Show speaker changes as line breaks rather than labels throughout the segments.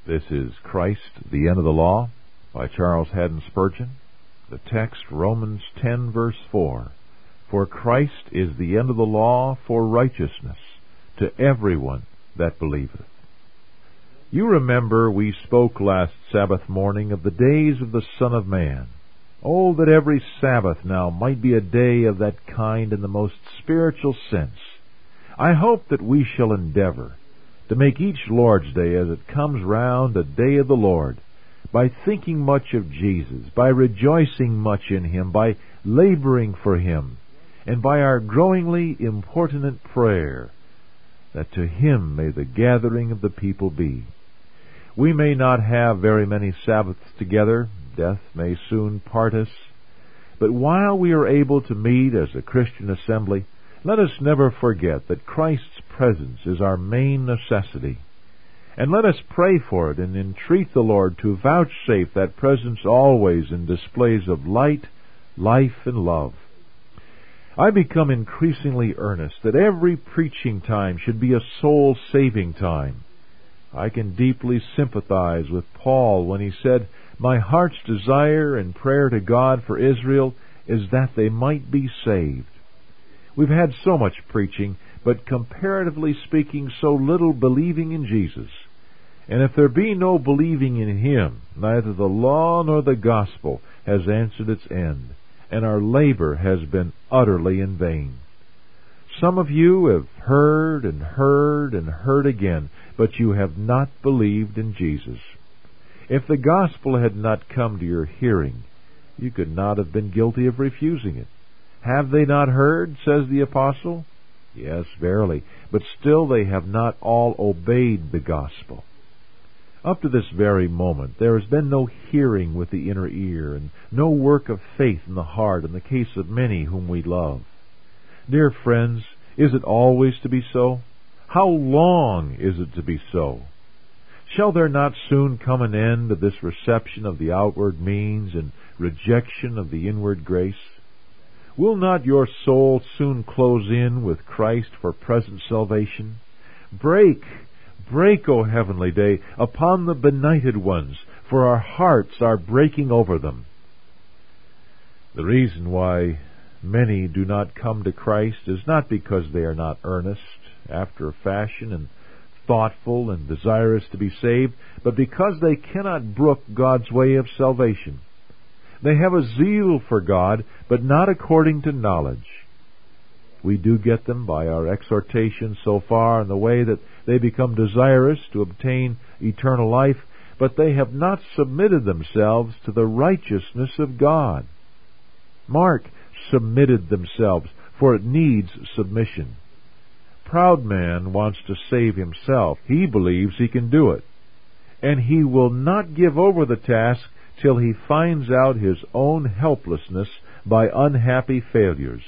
This is Christ, the End of the Law, by Charles Haddon Spurgeon. The text, Romans 10, verse 4. For Christ is the end of the law for righteousness to everyone that believeth. You remember we spoke last Sabbath morning of the days of the Son of Man. Oh, that every Sabbath now might be a day of that kind in the most spiritual sense. I hope that we shall endeavor to make each Lord's Day as it comes round a day of the Lord, by thinking much of Jesus, by rejoicing much in Him, by laboring for Him, and by our growingly importunate prayer, that to Him may the gathering of the people be. We may not have very many Sabbaths together, death may soon part us, but while we are able to meet as a Christian assembly, let us never forget that Christ's presence is our main necessity. And let us pray for it and entreat the Lord to vouchsafe that presence always in displays of light, life, and love. I become increasingly earnest that every preaching time should be a soul-saving time. I can deeply sympathize with Paul when he said, "My heart's desire and prayer to God for Israel is that they might be saved." We've had so much preaching, but comparatively speaking, so little believing in Jesus. And if there be no believing in Him, neither the law nor the gospel has answered its end, and our labor has been utterly in vain. Some of you have heard and heard and heard again, but you have not believed in Jesus. If the gospel had not come to your hearing, you could not have been guilty of refusing it. Have they not heard, says the apostle? Yes, verily, but still they have not all obeyed the gospel. Up to this very moment, there has been no hearing with the inner ear, and no work of faith in the heart in the case of many whom we love. Dear friends, is it always to be so? How long is it to be so? Shall there not soon come an end to this reception of the outward means and rejection of the inward grace? Will not your soul soon close in with Christ for present salvation? Break, O heavenly day, upon the benighted ones, for our hearts are breaking over them. The reason why many do not come to Christ is not because they are not earnest, after a fashion, and thoughtful and desirous to be saved, but because they cannot brook God's way of salvation. They have a zeal for God, but not according to knowledge. We do get them by our exhortation so far in the way that they become desirous to obtain eternal life, but they have not submitted themselves to the righteousness of God. Mark, submitted themselves, for it needs submission. Proud man wants to save himself. He believes he can do it. And he will not give over the task till he finds out his own helplessness by unhappy failures.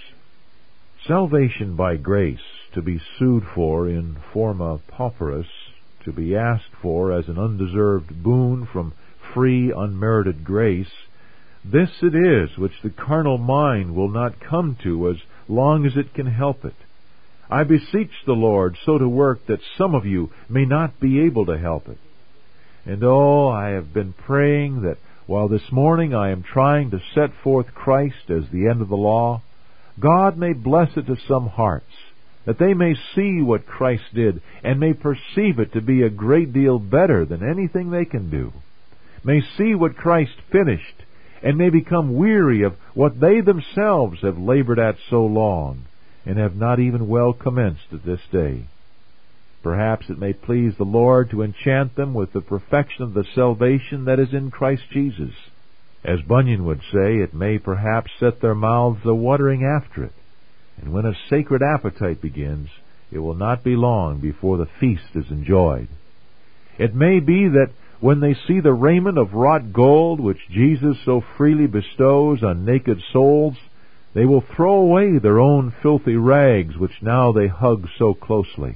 Salvation by grace, to be sued for in forma pauperis, to be asked for as an undeserved boon from free, unmerited grace, this it is which the carnal mind will not come to as long as it can help it. I beseech the Lord so to work that some of you may not be able to help it. And I have been praying that while this morning I am trying to set forth Christ as the end of the law, God may bless it to some hearts, that they may see what Christ did, and may perceive it to be a great deal better than anything they can do, may see what Christ finished, and may become weary of what they themselves have labored at so long, and have not even well commenced at this day. Perhaps it may please the Lord to enchant them with the perfection of the salvation that is in Christ Jesus. As Bunyan would say, it may perhaps set their mouths a-watering after it, and when a sacred appetite begins, it will not be long before the feast is enjoyed. It may be that when they see the raiment of wrought gold which Jesus so freely bestows on naked souls, they will throw away their own filthy rags which now they hug so closely.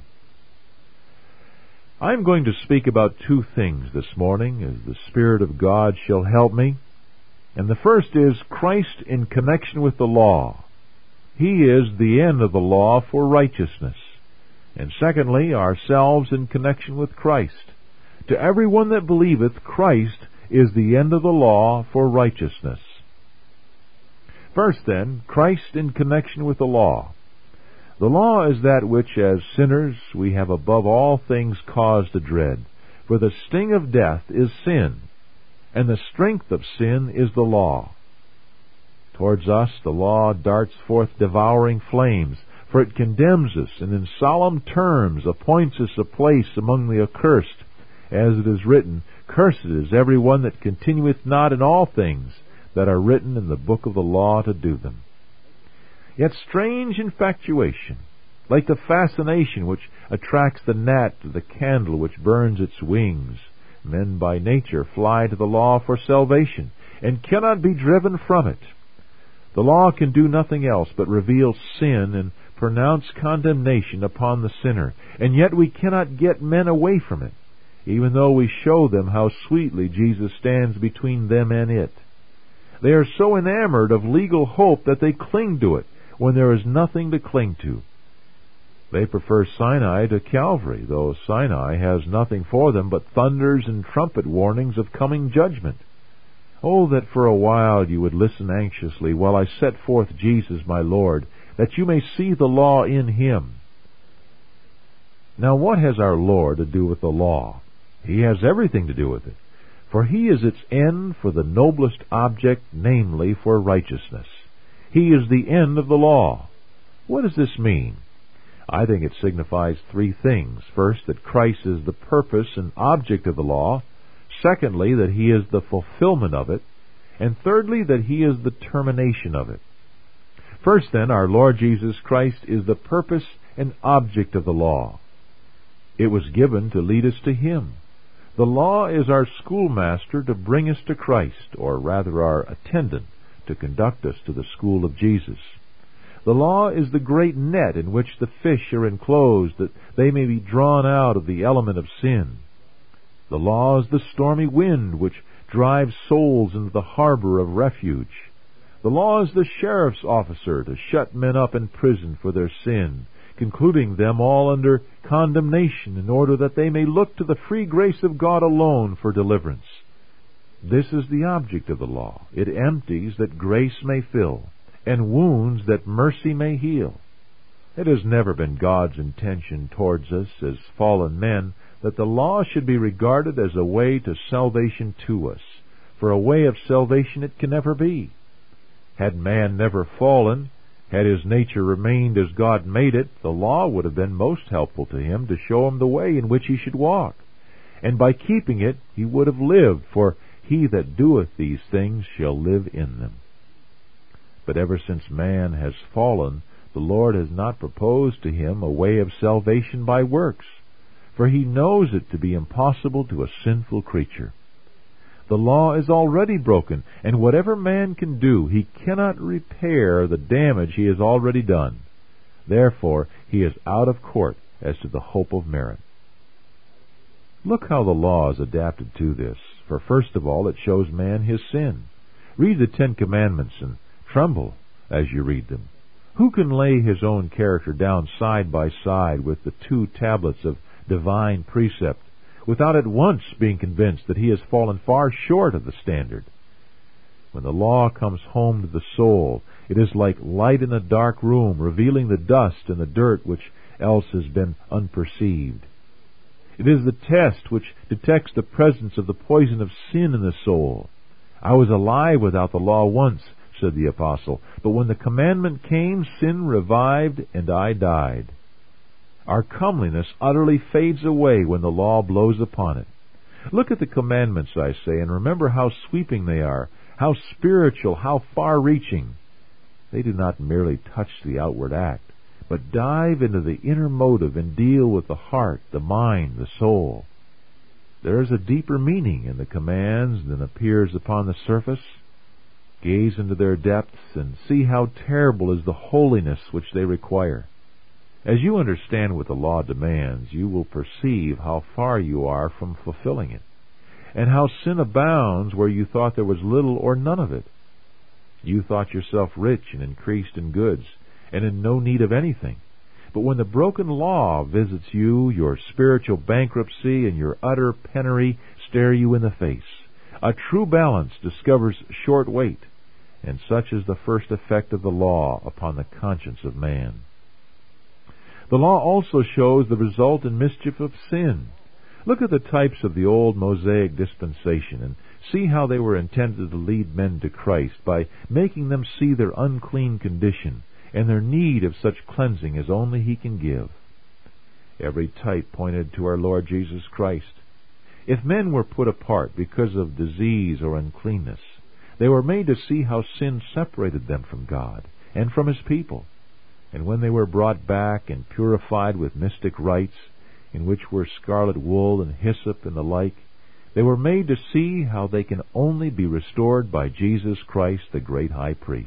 I'm going to speak about two things this morning, as the Spirit of God shall help me. And the first is Christ in connection with the law. He is the end of the law for righteousness. And secondly, ourselves in connection with Christ, To every one that believeth, Christ is the end of the law for righteousness. First, then, Christ in connection with the law. The law is that which, as sinners, we have above all things cause to dread. For the sting of death is sin, and the strength of sin is the law. Towards us the law darts forth devouring flames, for it condemns us, and in solemn terms appoints us a place among the accursed, as it is written, Cursed is every one that continueth not in all things that are written in the book of the law to do them. Yet strange infatuation, like the fascination which attracts the gnat to the candle which burns its wings, men by nature fly to the law for salvation, and cannot be driven from it. The law can do nothing else but reveal sin and pronounce condemnation upon the sinner, and yet we cannot get men away from it, even though we show them how sweetly Jesus stands between them and it. They are so enamored of legal hope that they cling to it when there is nothing to cling to. They prefer Sinai to Calvary, though Sinai has nothing for them but thunders and trumpet warnings of coming judgment. Oh, that for a while you would listen anxiously while I set forth Jesus my Lord, that you may see the law in Him. Now what has our Lord to do with the law? He has everything to do with it, for He is its end for the noblest object, namely for righteousness. He is the end of the law. What does this mean? I think it signifies three things. First, that Christ is the purpose and object of the law. Secondly, that He is the fulfillment of it. And thirdly, that He is the termination of it. First, then, our Lord Jesus Christ is the purpose and object of the law. It was given to lead us to Him. The law is our schoolmaster to bring us to Christ, or rather our attendant to conduct us to the school of Jesus. The law is the great net in which the fish are enclosed, that they may be drawn out of the element of sin. The law is the stormy wind which drives souls into the harbor of refuge. The law is the sheriff's officer to shut men up in prison for their sin, concluding them all under condemnation in order that they may look to the free grace of God alone for deliverance. This is the object of the law. It empties that grace may fill, and wounds that mercy may heal. It has never been God's intention towards us as fallen men that the law should be regarded as a way to salvation to us, for a way of salvation it can never be. Had man never fallen, had his nature remained as God made it, the law would have been most helpful to him to show him the way in which he should walk. And by keeping it he would have lived, for he that doeth these things shall live in them. But ever since man has fallen, the Lord has not proposed to him a way of salvation by works, for He knows it to be impossible to a sinful creature. The law is already broken, and whatever man can do, he cannot repair the damage he has already done. Therefore, he is out of court as to the hope of merit. Look how the law is adapted to this, for first of all it shows man his sin. Read the 10 Commandments and tremble as you read them. Who can lay his own character down side by side with the 2 tablets of divine precept, without at once being convinced that he has fallen far short of the standard? When the law comes home to the soul, it is like light in a dark room, revealing the dust and the dirt which else has been unperceived. It is the test which detects the presence of the poison of sin in the soul. I was alive without the law once, said the apostle, but when the commandment came, sin revived, and I died. Our comeliness utterly fades away when the law blows upon it. Look at the commandments, I say, and remember how sweeping they are, how spiritual, how far-reaching. They do not merely touch the outward act, but dive into the inner motive and deal with the heart, the mind, the soul. There is a deeper meaning in the commands than appears upon the surface. Gaze into their depths and see how terrible is the holiness which they require. As you understand what the law demands, you will perceive how far you are from fulfilling it, and how sin abounds where you thought there was little or none of it. You thought yourself rich and increased in goods, and in no need of anything. But when the broken law visits you, your spiritual bankruptcy and your utter penury stare you in the face. A true balance discovers short weight, and such is the first effect of the law upon the conscience of man. The law also shows the result and mischief of sin. Look at the types of the old Mosaic dispensation and see how they were intended to lead men to Christ by making them see their unclean condition and their need of such cleansing as only He can give. Every type pointed to our Lord Jesus Christ. If men were put apart because of disease or uncleanness, they were made to see how sin separated them from God and from His people. And when they were brought back and purified with mystic rites, in which were scarlet wool and hyssop and the like, they were made to see how they can only be restored by Jesus Christ, the great high priest.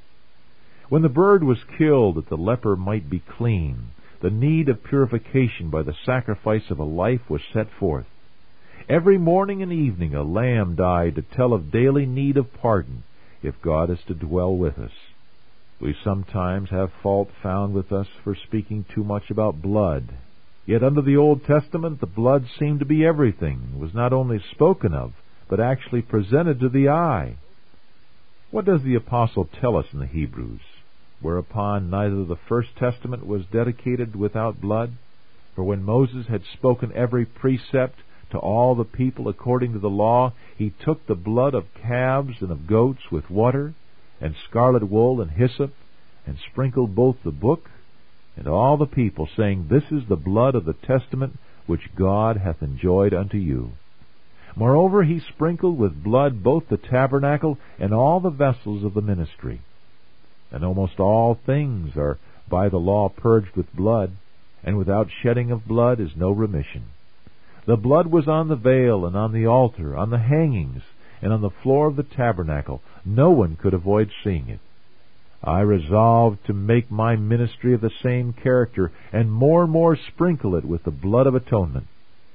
When the bird was killed that the leper might be clean, the need of purification by the sacrifice of a life was set forth. Every morning and evening a lamb died to tell of daily need of pardon, if God is to dwell with us. We sometimes have fault found with us for speaking too much about blood. Yet under the Old Testament the blood seemed to be everything. It was not only spoken of, but actually presented to the eye. What does the Apostle tell us in the Hebrews? Whereupon neither the First Testament was dedicated without blood? For when Moses had spoken every precept to all the people according to the law, he took the blood of calves and of goats with water, and scarlet wool and hyssop, and sprinkled both the book and all the people, saying, This is the blood of the testament which God hath enjoined unto you. Moreover, he sprinkled with blood both the tabernacle and all the vessels of the ministry. And almost all things are by the law purged with blood, and without shedding of blood is no remission. The blood was on the veil, and on the altar, on the hangings, and on the floor of the tabernacle. No one could avoid seeing it. I resolved to make my ministry of the same character, and more sprinkle it with the blood of atonement.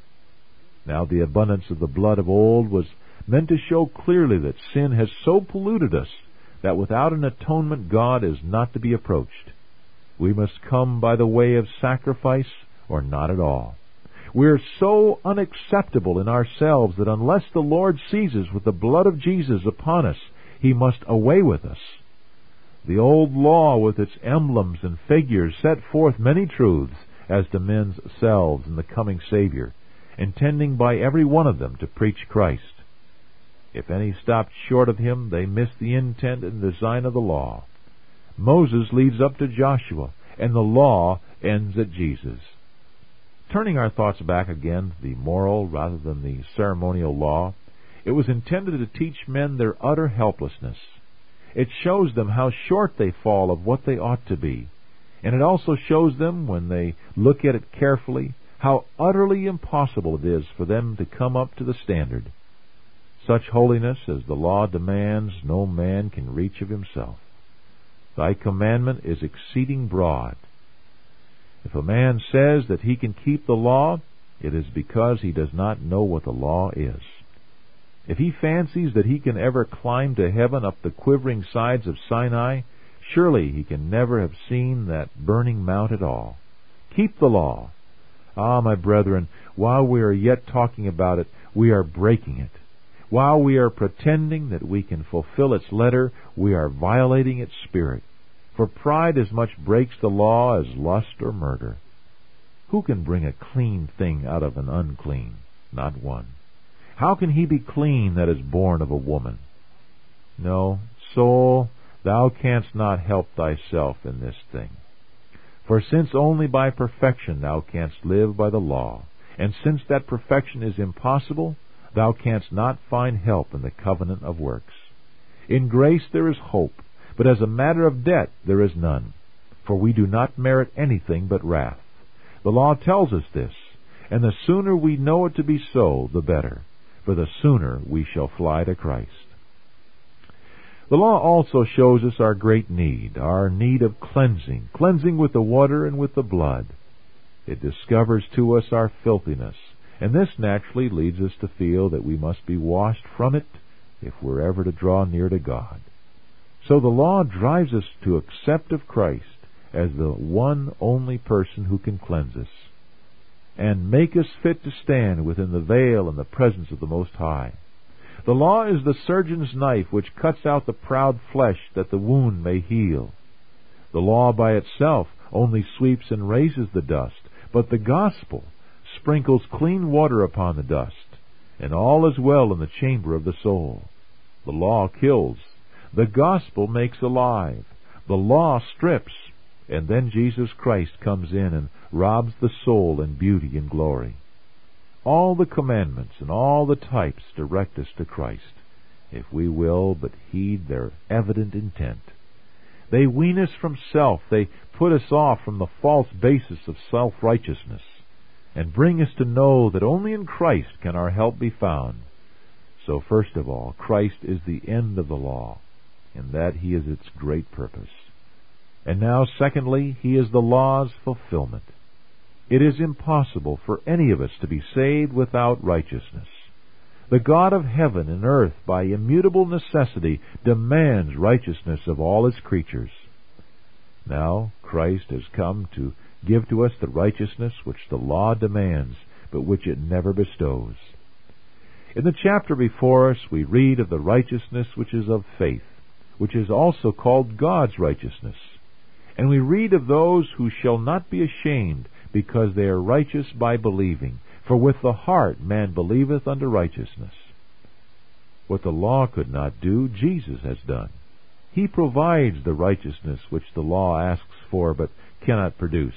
Now the abundance of the blood of old was meant to show clearly that sin has so polluted us that without an atonement God is not to be approached. We must come by the way of sacrifice or not at all. We are so unacceptable in ourselves that unless the Lord seizes with the blood of Jesus upon us, He must away with us. The old law with its emblems and figures set forth many truths as to men's selves and the coming Savior, intending by every one of them to preach Christ. If any stopped short of Him, they missed the intent and design of the law. Moses leads up to Joshua, and the law ends at Jesus. Turning our thoughts back again to the moral rather than the ceremonial law, it was intended to teach men their utter helplessness. It shows them how short they fall of what they ought to be, and it also shows them, when they look at it carefully, how utterly impossible it is for them to come up to the standard. Such holiness as the law demands no man can reach of himself. Thy commandment is exceeding broad. If a man says that he can keep the law, it is because he does not know what the law is. If he fancies that he can ever climb to heaven up the quivering sides of Sinai, surely he can never have seen that burning mount at all. Keep the law. Ah, my brethren, while we are yet talking about it, we are breaking it. While we are pretending that we can fulfill its letter, we are violating its spirit. For pride as much breaks the law as lust or murder. Who can bring a clean thing out of an unclean? Not one. How can he be clean that is born of a woman? No, soul, thou canst not help thyself in this thing. For since only by perfection thou canst live by the law, and since that perfection is impossible, thou canst not find help in the covenant of works. In grace there is hope, but as a matter of debt there is none. For we do not merit anything but wrath. The law tells us this, and the sooner we know it to be so, the better, for the sooner we shall fly to Christ. The law also shows us our great need, our need of cleansing with the water and with the blood. It discovers to us our filthiness, and this naturally leads us to feel that we must be washed from it if we're ever to draw near to God. So the law drives us to accept of Christ as the one only person who can cleanse us, and make us fit to stand within the veil and the presence of the Most High. The law is the surgeon's knife which cuts out the proud flesh that the wound may heal. The law by itself only sweeps and raises the dust, but the gospel sprinkles clean water upon the dust, and all is well in the chamber of the soul. The law kills. The gospel makes alive. The law strips, and then Jesus Christ comes in and robs the soul in beauty and glory. All the commandments and all the types direct us to Christ, if we will but heed their evident intent. They wean us from self. They put us off from the false basis of self-righteousness, and bring us to know that only in Christ can our help be found. So first of all, Christ is the end of the law, and that He is its great purpose. And now, secondly, He is the law's fulfillment. It is impossible for any of us to be saved without righteousness. The God of heaven and earth, by immutable necessity, demands righteousness of all His creatures. Now, Christ has come to give to us the righteousness which the law demands, but which it never bestows. In the chapter before us, we read of the righteousness which is of faith, which is also called God's righteousness. And we read of those who shall not be ashamed, because they are righteous by believing. For with the heart man believeth unto righteousness. What the law could not do, Jesus has done. He provides the righteousness which the law asks for, but cannot produce.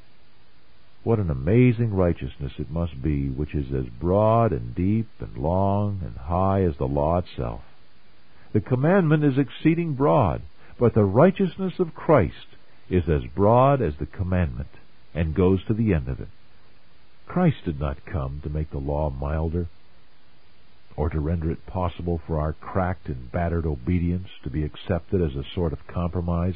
What an amazing righteousness it must be, which is as broad and deep and long and high as the law itself. The commandment is exceeding broad, but the righteousness of Christ is as broad as the commandment, and goes to the end of it. Christ did not come to make the law milder, or to render it possible for our cracked and battered obedience to be accepted as a sort of compromise.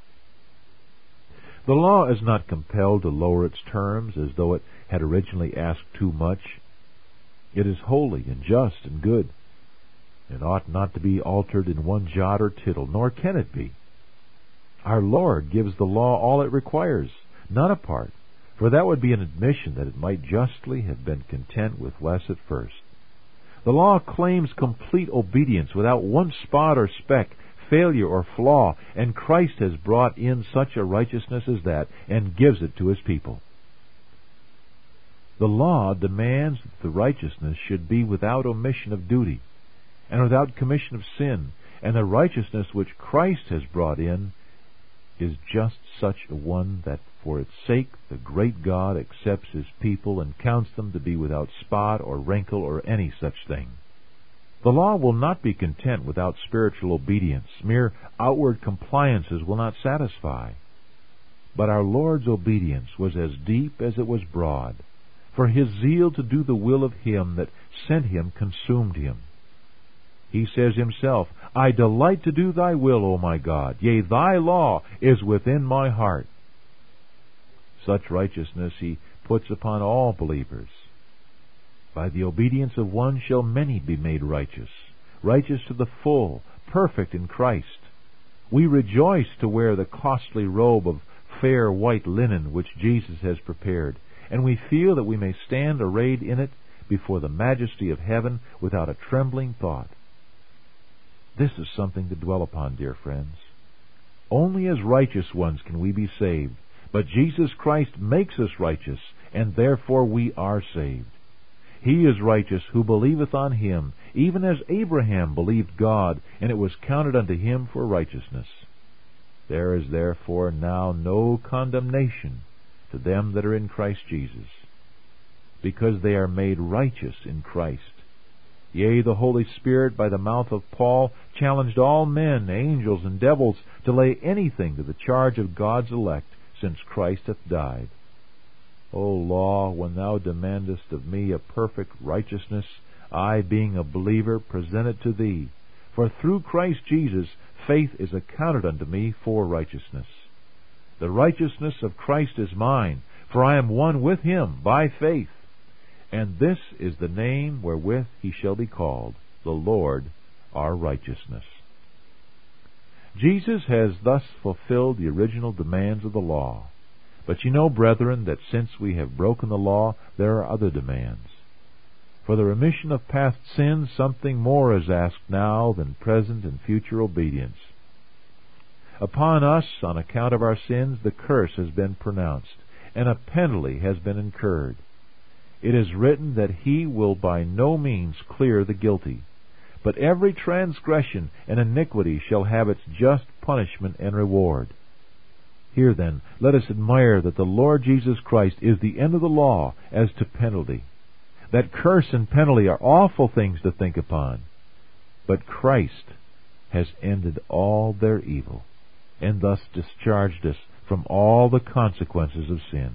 The law is not compelled to lower its terms as though it had originally asked too much. It is holy and just and good, and ought not to be altered in one jot or tittle, nor can it be. Our Lord gives the law all it requires, not a part, for that would be an admission that it might justly have been content with less at first. The law claims complete obedience without one spot or speck, failure or flaw, and Christ has brought in such a righteousness as that and gives it to His people. The law demands that the righteousness should be without omission of duty and without commission of sin, and the righteousness which Christ has brought in is just such a one that for its sake the great God accepts His people and counts them to be without spot or wrinkle or any such thing. The law will not be content without spiritual obedience. Mere outward compliances will not satisfy. But our Lord's obedience was as deep as it was broad, for His zeal to do the will of Him that sent Him consumed Him. He says Himself, I delight to do Thy will, O my God. Yea, Thy law is within my heart. Such righteousness He puts upon all believers. By the obedience of one shall many be made righteous, righteous to the full, perfect in Christ. We rejoice to wear the costly robe of fair white linen which Jesus has prepared, and we feel that we may stand arrayed in it before the majesty of heaven without a trembling thought. This is something to dwell upon, dear friends. Only as righteous ones can we be saved, but Jesus Christ makes us righteous, and therefore we are saved. He is righteous who believeth on Him, even as Abraham believed God, and it was counted unto him for righteousness. There is therefore now no condemnation to them that are in Christ Jesus, because they are made righteous in Christ. Yea, the Holy Spirit, by the mouth of Paul, challenged all men, angels, and devils to lay anything to the charge of God's elect, since Christ hath died. O law, when thou demandest of me a perfect righteousness, I, being a believer, present it to thee. For through Christ Jesus faith is accounted unto me for righteousness. The righteousness of Christ is mine, for I am one with Him by faith. And this is the name wherewith He shall be called, the Lord our righteousness. Jesus has thus fulfilled the original demands of the law. But you know, brethren, that since we have broken the law, there are other demands. For the remission of past sins, something more is asked now than present and future obedience. Upon us, on account of our sins, the curse has been pronounced, and a penalty has been incurred. It is written that He will by no means clear the guilty, but every transgression and iniquity shall have its just punishment and reward. Here then, let us admire that the Lord Jesus Christ is the end of the law as to penalty. That curse and penalty are awful things to think upon. But Christ has ended all their evil, and thus discharged us from all the consequences of sin.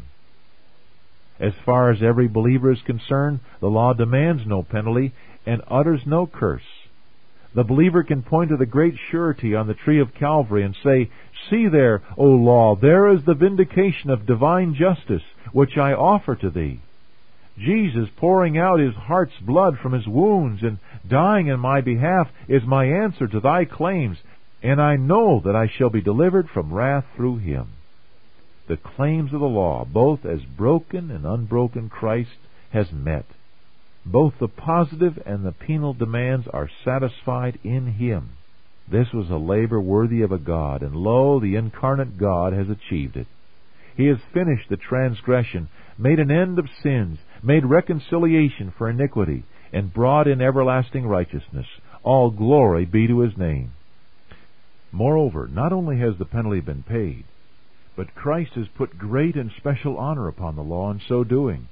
As far as every believer is concerned, the law demands no penalty and utters no curse. The believer can point to the great surety on the tree of Calvary and say, "See there, O law, there is the vindication of divine justice, which I offer to thee. Jesus pouring out His heart's blood from His wounds and dying in my behalf is my answer to thy claims, and I know that I shall be delivered from wrath through Him." The claims of the law, both as broken and unbroken, Christ has met. Both the positive and the penal demands are satisfied in Him. This was a labor worthy of a God, and lo, the incarnate God has achieved it. He has finished the transgression, made an end of sins, made reconciliation for iniquity, and brought in everlasting righteousness. All glory be to His name. Moreover, not only has the penalty been paid, but Christ has put great and special honor upon the law in so doing.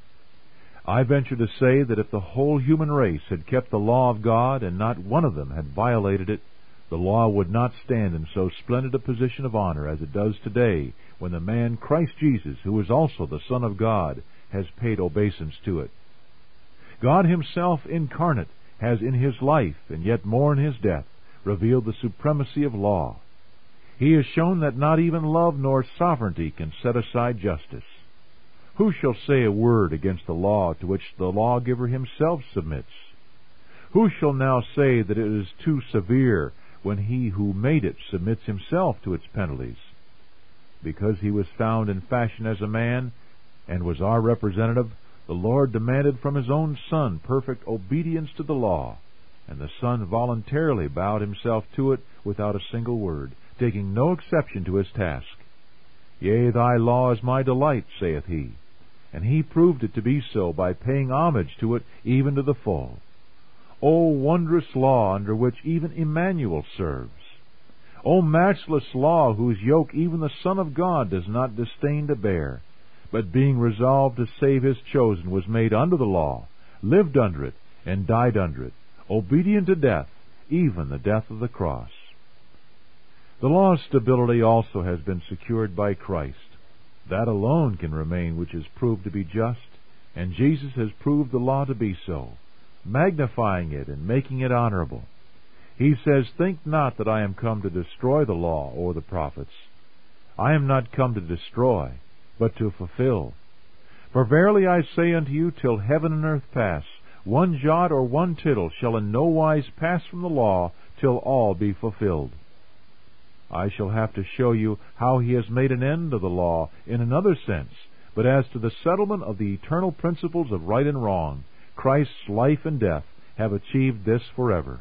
I venture to say that if the whole human race had kept the law of God and not one of them had violated it, the law would not stand in so splendid a position of honor as it does today, when the man Christ Jesus, who is also the Son of God, has paid obeisance to it. God Himself incarnate has in His life, and yet more in His death, revealed the supremacy of law. He has shown that not even love nor sovereignty can set aside justice. Who shall say a word against the law to which the lawgiver Himself submits? Who shall now say that it is too severe when He who made it submits Himself to its penalties? Because He was found in fashion as a man, and was our representative, the Lord demanded from His own Son perfect obedience to the law, and the Son voluntarily bowed Himself to it without a single word, taking no exception to His task. "Yea, thy law is my delight," saith He. And He proved it to be so by paying homage to it even to the full. O wondrous law under which even Emmanuel serves! O matchless law whose yoke even the Son of God does not disdain to bear, but being resolved to save His chosen was made under the law, lived under it, and died under it, obedient to death, even the death of the cross. The law's stability also has been secured by Christ. That alone can remain which is proved to be just, and Jesus has proved the law to be so, magnifying it and making it honorable. He says, "Think not that I am come to destroy the law or the prophets. I am not come to destroy, but to fulfill. For verily I say unto you, till heaven and earth pass, one jot or one tittle shall in no wise pass from the law till all be fulfilled." I shall have to show you how He has made an end of the law in another sense, but as to the settlement of the eternal principles of right and wrong, Christ's life and death have achieved this forever.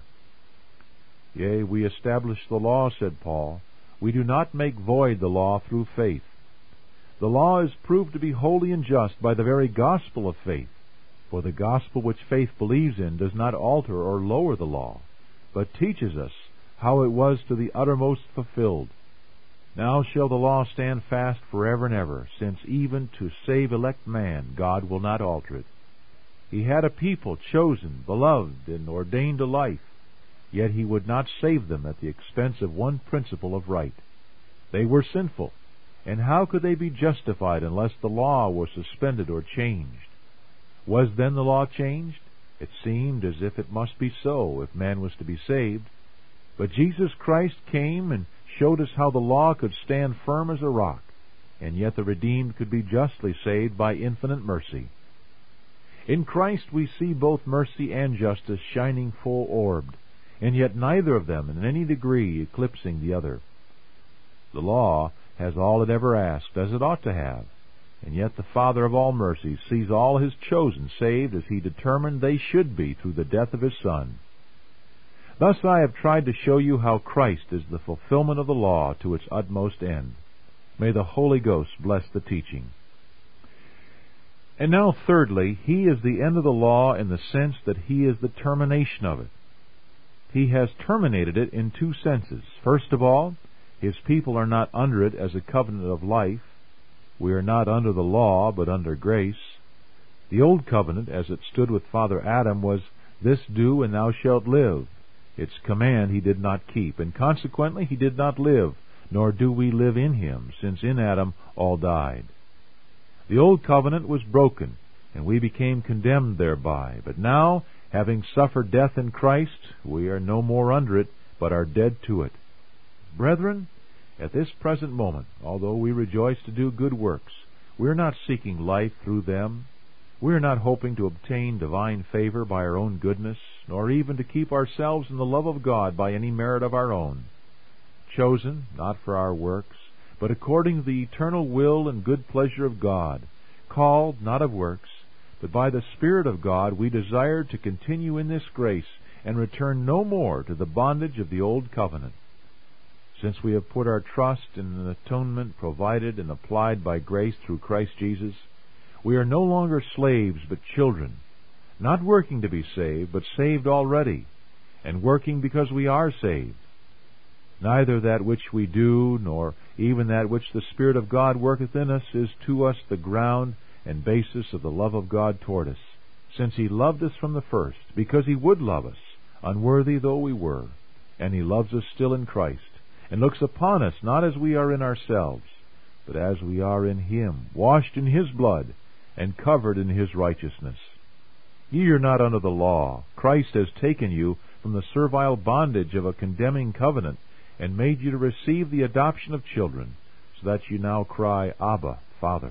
"Yea, we establish the law," said Paul. "We do not make void the law through faith." The law is proved to be holy and just by the very gospel of faith, for the gospel which faith believes in does not alter or lower the law, but teaches us how it was to the uttermost fulfilled. Now shall the law stand fast forever and ever, since even to save elect man God will not alter it. He had a people chosen, beloved, and ordained to life, yet He would not save them at the expense of one principle of right. They were sinful, and how could they be justified unless the law were suspended or changed? Was then the law changed? It seemed as if it must be so if man was to be saved. But Jesus Christ came and showed us how the law could stand firm as a rock, and yet the redeemed could be justly saved by infinite mercy. In Christ we see both mercy and justice shining full-orbed, and yet neither of them in any degree eclipsing the other. The law has all it ever asked, as it ought to have, and yet the Father of all mercies sees all His chosen saved as He determined they should be through the death of His Son. Thus I have tried to show you how Christ is the fulfillment of the law to its utmost end. May the Holy Ghost bless the teaching. And now, thirdly, He is the end of the law in the sense that He is the termination of it. He has terminated it in two senses. First of all, His people are not under it as a covenant of life. We are not under the law, but under grace. The old covenant, as it stood with Father Adam, was, "This do, and thou shalt live." Its command He did not keep, and consequently He did not live, nor do we live in Him, since in Adam all died. The old covenant was broken, and we became condemned thereby. But now, having suffered death in Christ, we are no more under it, but are dead to it. Brethren, at this present moment, although we rejoice to do good works, we are not seeking life through them. We are not hoping to obtain divine favor by our own goodness, nor even to keep ourselves in the love of God by any merit of our own. Chosen, not for our works, but according to the eternal will and good pleasure of God, called not of works, but by the Spirit of God, we desire to continue in this grace and return no more to the bondage of the old covenant. Since we have put our trust in an atonement provided and applied by grace through Christ Jesus, we are no longer slaves but children, not working to be saved, but saved already, and working because we are saved. Neither that which we do, nor even that which the Spirit of God worketh in us, is to us the ground and basis of the love of God toward us, since He loved us from the first, because He would love us, unworthy though we were. And He loves us still in Christ, and looks upon us not as we are in ourselves, but as we are in Him, washed in His blood, and covered in His righteousness. Ye are not under the law. Christ has taken you from the servile bondage of a condemning covenant, and made you to receive the adoption of children, so that you now cry, Abba, Father.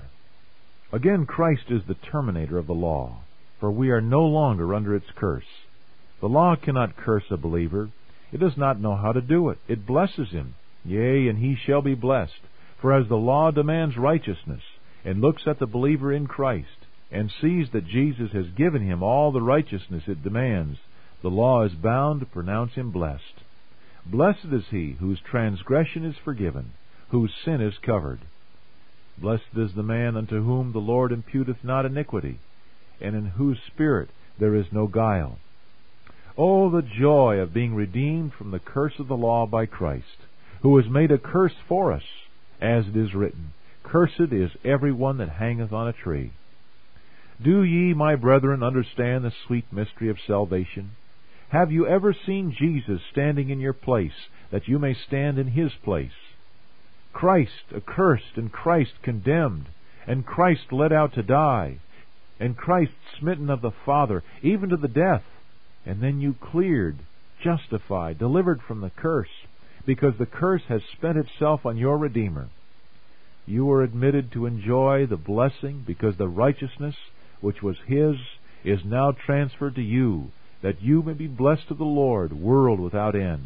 Again, Christ is the terminator of the law, for we are no longer under its curse. The law cannot curse a believer. It does not know how to do it. It blesses him, yea, and he shall be blessed. For as the law demands righteousness, and looks at the believer in Christ, and sees that Jesus has given him all the righteousness it demands, the law is bound to pronounce him blessed. Blessed is he whose transgression is forgiven, whose sin is covered. Blessed is the man unto whom the Lord imputeth not iniquity, and in whose spirit there is no guile. Oh, the joy of being redeemed from the curse of the law by Christ, who was made a curse for us, as it is written, Cursed is every one that hangeth on a tree. Do ye, my brethren, understand the sweet mystery of salvation? Have you ever seen Jesus standing in your place, that you may stand in His place? Christ accursed, and Christ condemned, and Christ led out to die, and Christ smitten of the Father, even to the death, and then you cleared, justified, delivered from the curse, because the curse has spent itself on your Redeemer. You are admitted to enjoy the blessing, because the righteousness which was His is now transferred to you, that you may be blessed of the Lord, world without end.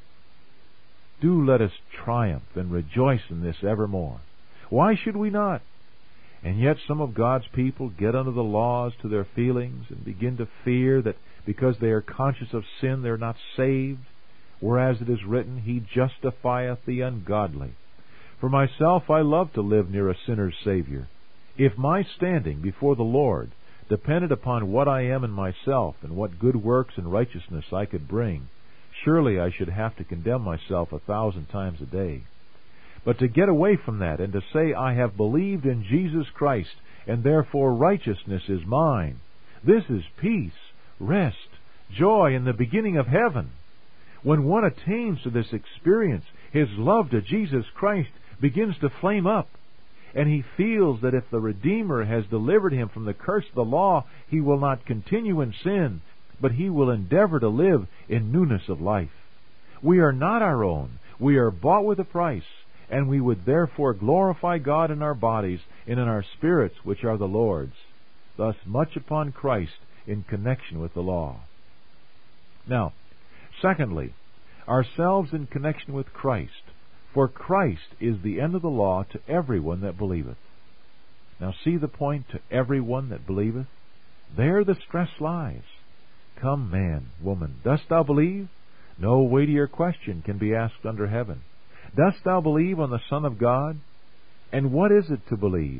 Do let us triumph and rejoice in this evermore. Why should we not? And yet some of God's people get under the laws to their feelings and begin to fear that because they are conscious of sin they are not saved, whereas it is written, He justifieth the ungodly. For myself, I love to live near a sinner's Savior. If my standing before the Lord depended upon what I am in myself and what good works and righteousness I could bring, surely I should have to condemn myself 1,000 times a day. But to get away from that and to say, I have believed in Jesus Christ, and therefore righteousness is mine, this is peace, rest, joy in the beginning of heaven. When one attains to this experience, his love to Jesus Christ begins to flame up, and he feels that if the Redeemer has delivered him from the curse of the law, he will not continue in sin, but he will endeavor to live in newness of life. We are not our own. We are bought with a price, and we would therefore glorify God in our bodies and in our spirits, which are the Lord's. Thus much upon Christ in connection with the law. Now, secondly, ourselves in connection with Christ. For Christ is the end of the law to everyone that believeth. Now see the point, to everyone that believeth. There the stress lies. Come, man, woman, dost thou believe? No weightier question can be asked under heaven. Dost thou believe on the Son of God? And what is it to believe?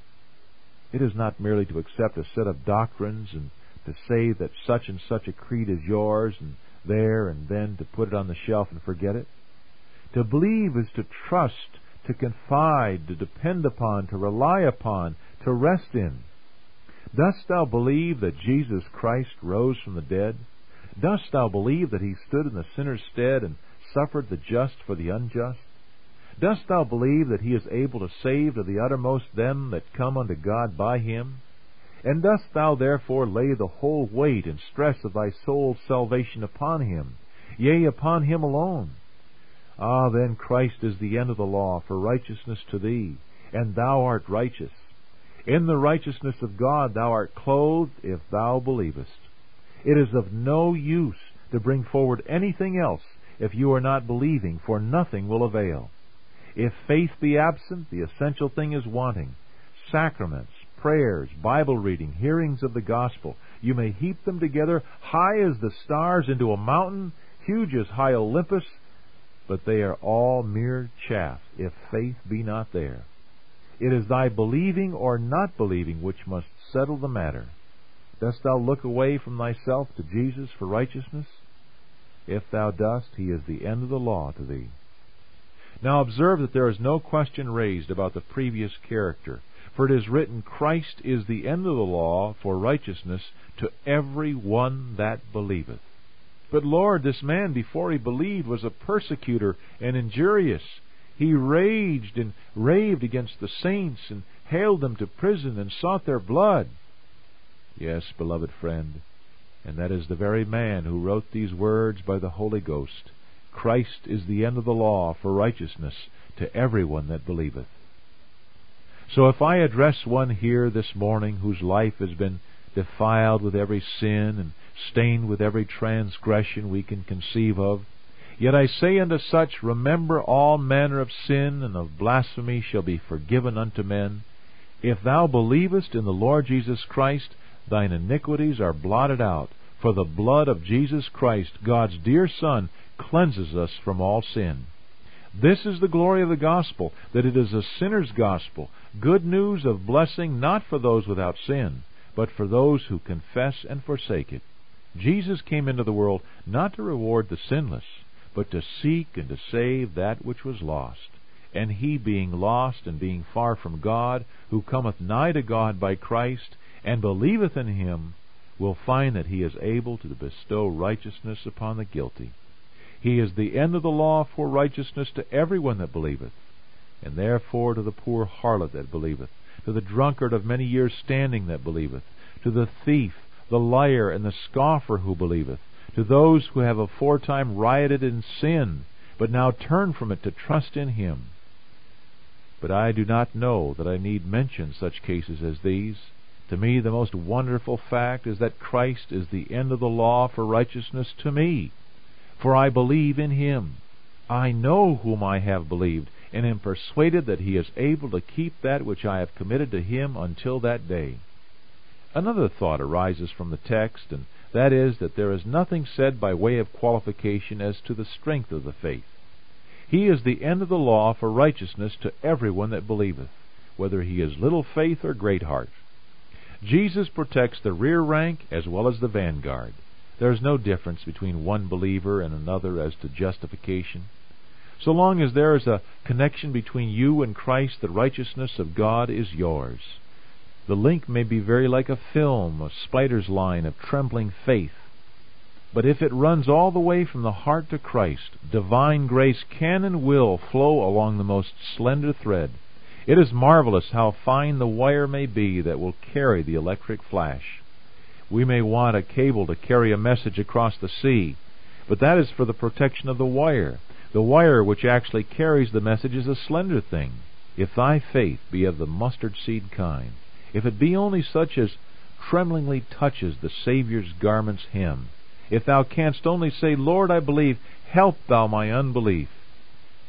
It is not merely to accept a set of doctrines and to say that such and such a creed is yours and there, and then to put it on the shelf and forget it. To believe is to trust, to confide, to depend upon, to rely upon, to rest in. Dost thou believe that Jesus Christ rose from the dead? Dost thou believe that He stood in the sinner's stead and suffered the just for the unjust? Dost thou believe that He is able to save to the uttermost them that come unto God by Him? And dost thou therefore lay the whole weight and stress of thy soul's salvation upon Him, yea, upon Him alone? Ah, then Christ is the end of the law for righteousness to thee, and thou art righteous. In the righteousness of God thou art clothed if thou believest. It is of no use to bring forward anything else if you are not believing, for nothing will avail. If faith be absent, the essential thing is wanting. Sacraments, prayers, Bible reading, hearings of the gospel, you may heap them together high as the stars into a mountain, huge as high Olympus, but they are all mere chaff if faith be not there. It is thy believing or not believing which must settle the matter. Dost thou look away from thyself to Jesus for righteousness? If thou dost, He is the end of the law to thee. Now observe that there is no question raised about the previous character, for it is written, Christ is the end of the law for righteousness to every one that believeth. But Lord, this man before he believed was a persecutor and injurious. He raged and raved against the saints and haled them to prison and sought their blood. Yes, beloved friend, and that is the very man who wrote these words by the Holy Ghost. Christ is the end of the law for righteousness to everyone that believeth. So if I address one here this morning whose life has been defiled with every sin and stained with every transgression we can conceive of, yet I say unto such, remember all manner of sin and of blasphemy shall be forgiven unto men. If thou believest in the Lord Jesus Christ, thine iniquities are blotted out. For the blood of Jesus Christ, God's dear Son, cleanses us from all sin. This is the glory of the gospel, that it is a sinner's gospel, good news of blessing not for those without sin, but for those who confess and forsake it. Jesus came into the world not to reward the sinless, but to seek and to save that which was lost. And he, being lost and being far from God, who cometh nigh to God by Christ, and believeth in Him, will find that He is able to bestow righteousness upon the guilty. He is the end of the law for righteousness to everyone that believeth, and therefore to the poor harlot that believeth, to the drunkard of many years' standing that believeth, to the thief, the liar, and the scoffer who believeth, to those who have aforetime rioted in sin, but now turn from it to trust in Him. But I do not know that I need mention such cases as these. To me, the most wonderful fact is that Christ is the end of the law for righteousness to me. For I believe in Him. I know whom I have believed, and am persuaded that He is able to keep that which I have committed to Him until that day. Another thought arises from the text, and that is that there is nothing said by way of qualification as to the strength of the faith. He is the end of the law for righteousness to everyone that believeth, whether he is little faith or great heart. Jesus protects the rear rank as well as the vanguard. There is no difference between one believer and another as to justification. So long as there is a connection between you and Christ, the righteousness of God is yours. The link may be very like a film, a spider's line of trembling faith. But if it runs all the way from the heart to Christ, divine grace can and will flow along the most slender thread. It is marvelous how fine the wire may be that will carry the electric flash. We may want a cable to carry a message across the sea, but that is for the protection of the wire. The wire which actually carries the message is a slender thing. If thy faith be of the mustard seed kind, if it be only such as tremblingly touches the Saviour's garment's hem, if thou canst only say, Lord, I believe, help thou my unbelief,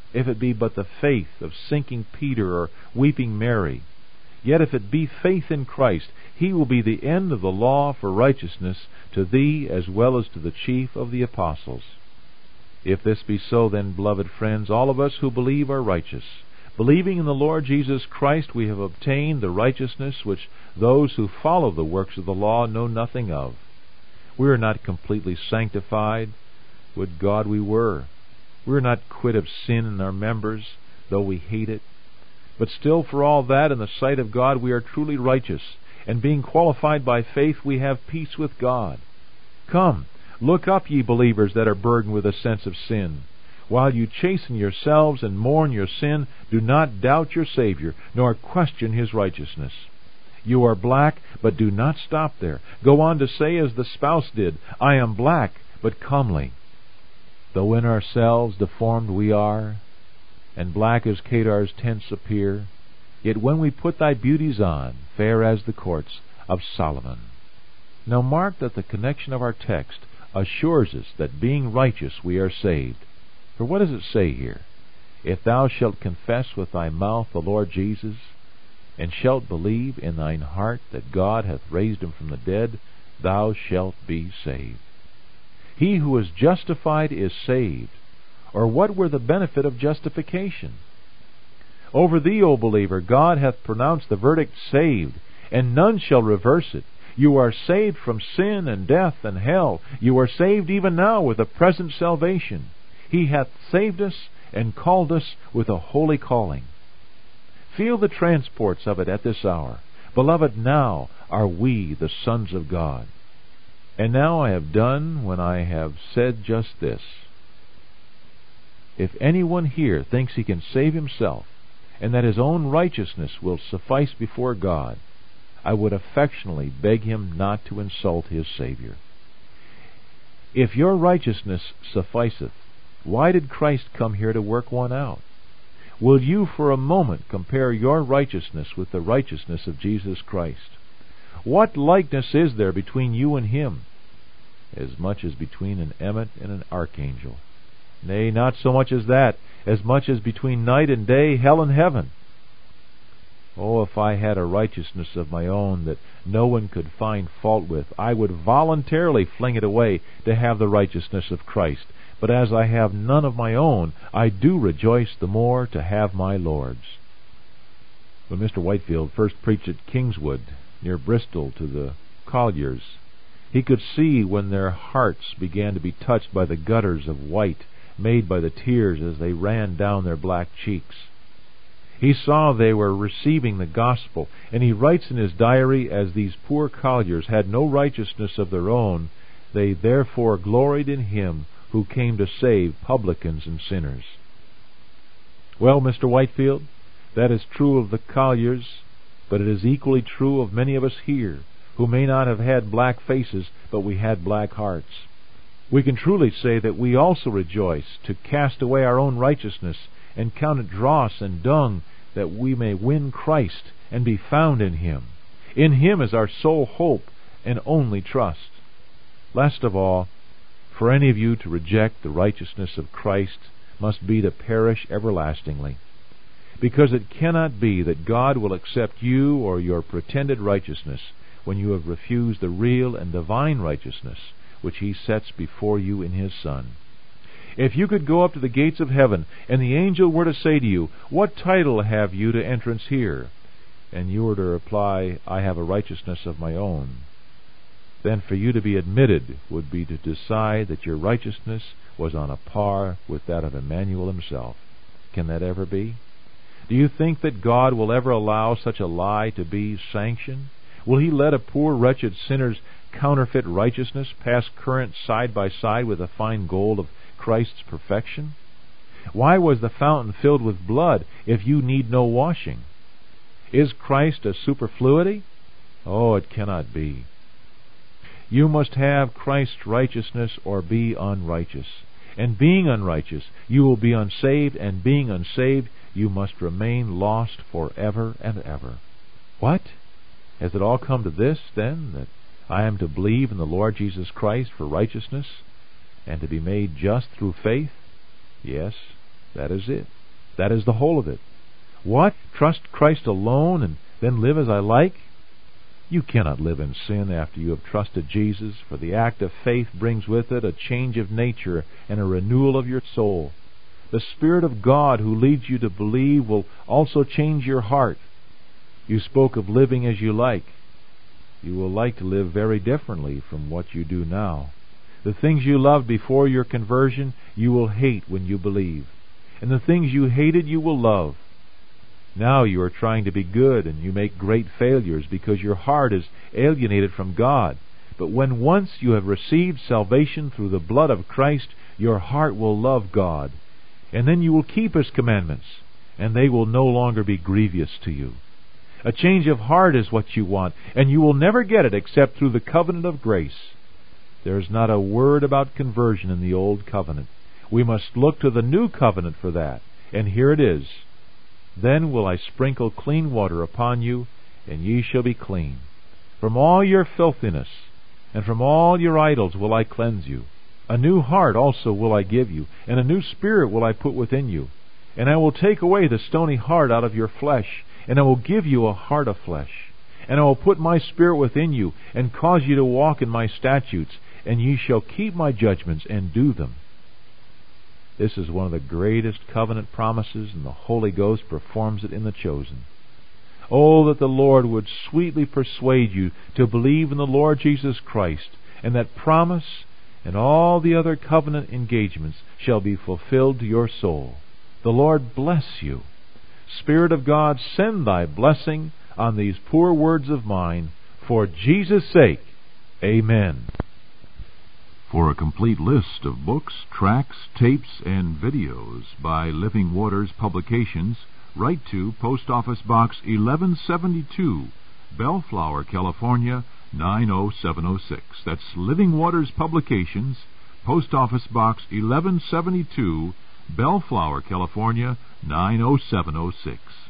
if it be but the faith of sinking Peter or weeping Mary. Yet if it be faith in Christ, he will be the end of the law for righteousness to thee as well as to the chief of the apostles. If this be so, then, beloved friends, all of us who believe are righteous. Believing in the Lord Jesus Christ, we have obtained the righteousness which those who follow the works of the law know nothing of. We are not completely sanctified. Would God we were. We are not quit of sin in our members, though we hate it. But still, for all that, in the sight of God, we are truly righteous, and being qualified by faith, we have peace with God. Come, look up, ye believers that are burdened with a sense of sin. While you chasten yourselves and mourn your sin, do not doubt your Savior, nor question His righteousness. You are black, but do not stop there. Go on to say as the spouse did, I am black, but comely. Though in ourselves deformed we are, and black as Kedar's tents appear, yet when we put thy beauties on, fair as the courts of Solomon. Now mark that the connection of our text assures us that being righteous we are saved. For what does it say here? If thou shalt confess with thy mouth the Lord Jesus, and shalt believe in thine heart that God hath raised him from the dead, thou shalt be saved. He who is justified is saved. Or what were the benefit of justification? Over thee, O believer, God hath pronounced the verdict saved, and none shall reverse it. You are saved from sin and death and hell. You are saved even now with a present salvation. He hath saved us and called us with a holy calling. Feel the transports of it at this hour. Beloved, now are we the sons of God. And now I have done when I have said just this. If anyone here thinks he can save himself, and that his own righteousness will suffice before God, I would affectionately beg him not to insult his Savior. If your righteousness sufficeth, why did Christ come here to work one out? Will you for a moment compare your righteousness with the righteousness of Jesus Christ? What likeness is there between you and Him? As much as between an emmet and an archangel. Nay, not so much as that, as much as between night and day, hell and heaven. Oh, if I had a righteousness of my own that no one could find fault with, I would voluntarily fling it away to have the righteousness of Christ. But as I have none of my own, I do rejoice the more to have my Lord's. When Mr. Whitefield first preached at Kingswood, near Bristol, to the colliers, he could see when their hearts began to be touched by the gutters of white made by the tears as they ran down their black cheeks. He saw they were receiving the gospel, and he writes in his diary, as these poor colliers had no righteousness of their own, they therefore gloried in Him who came to save publicans and sinners. Well, Mr. Whitefield, that is true of the colliers, but it is equally true of many of us here, who may not have had black faces, but we had black hearts. We can truly say that we also rejoice to cast away our own righteousness and count it dross and dung, that we may win Christ and be found in Him. In Him is our sole hope and only trust. Last of all, for any of you to reject the righteousness of Christ must be to perish everlastingly, because it cannot be that God will accept you or your pretended righteousness when you have refused the real and divine righteousness which He sets before you in His Son. If you could go up to the gates of heaven, and the angel were to say to you, what title have you to entrance here? And you were to reply, I have a righteousness of my own. Then for you to be admitted would be to decide that your righteousness was on a par with that of Emmanuel Himself. Can that ever be? Do you think that God will ever allow such a lie to be sanctioned? Will He let a poor wretched sinner's counterfeit righteousness pass current side by side with the fine gold of Christ's perfection? Why was the fountain filled with blood if you need no washing? Is Christ a superfluity? Oh, it cannot be. You must have Christ's righteousness or be unrighteous. And being unrighteous, you will be unsaved, and being unsaved, you must remain lost forever and ever. What? Has it all come to this, then, that I am to believe in the Lord Jesus Christ for righteousness, and to be made just through faith? Yes, that is it. That is the whole of it. What? Trust Christ alone and then live as I like? You cannot live in sin after you have trusted Jesus, for the act of faith brings with it a change of nature and a renewal of your soul. The Spirit of God who leads you to believe will also change your heart. You spoke of living as you like. You will like to live very differently from what you do now. The things you loved before your conversion, you will hate when you believe. And the things you hated, you will love. Now you are trying to be good, and you make great failures because your heart is alienated from God. But when once you have received salvation through the blood of Christ, your heart will love God. And then you will keep His commandments, and they will no longer be grievous to you. A change of heart is what you want, and you will never get it except through the covenant of grace. There is not a word about conversion in the old covenant. We must look to the new covenant for that, and here it is. Then will I sprinkle clean water upon you, and ye shall be clean. From all your filthiness, and from all your idols will I cleanse you. A new heart also will I give you, and a new spirit will I put within you. And I will take away the stony heart out of your flesh, and I will give you a heart of flesh. And I will put my spirit within you, and cause you to walk in my statutes, and ye shall keep my judgments and do them. This is one of the greatest covenant promises, and the Holy Ghost performs it in the chosen. Oh, that the Lord would sweetly persuade you to believe in the Lord Jesus Christ, and that promise and all the other covenant engagements shall be fulfilled to your soul. The Lord bless you. Spirit of God, send thy blessing on these poor words of mine, for Jesus' sake. Amen.
For a complete list of books, tracts, tapes, and videos by Living Waters Publications, write to Post Office Box 1172, Bellflower, California, 90706. That's Living Waters Publications, Post Office Box 1172, Bellflower, California, 90706.